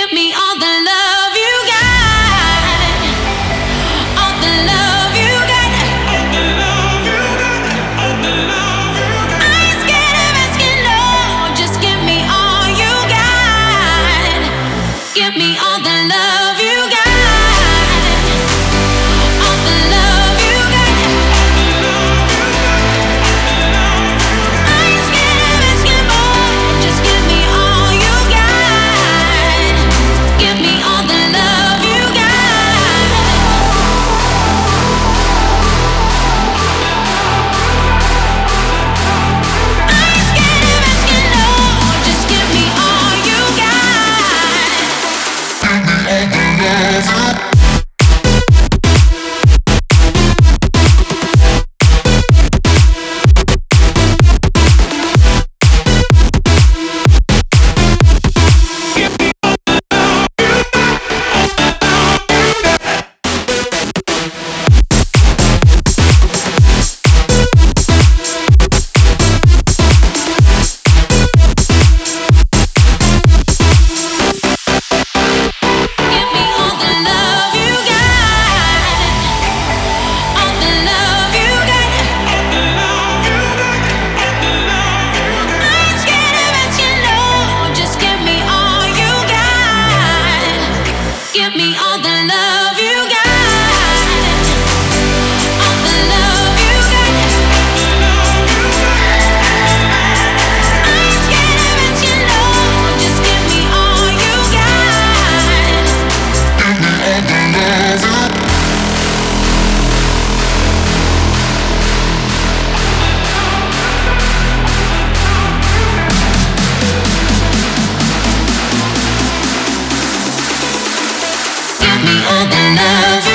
Give me all the love you got. All the love you got. All the love you got. All the love you got. I ain't scared of asking, no. Just give me all you got. Give me all the love you got. All the love you got. I ain't scared of asking more. Just give me all you got. Give me all the love you got. I ain't scared of asking, no. Just give me all you got. Give me all the love you got. All the love you got. I ain't scared of asking, no. Just give me all you got. Give me all the love you got. Give me all the love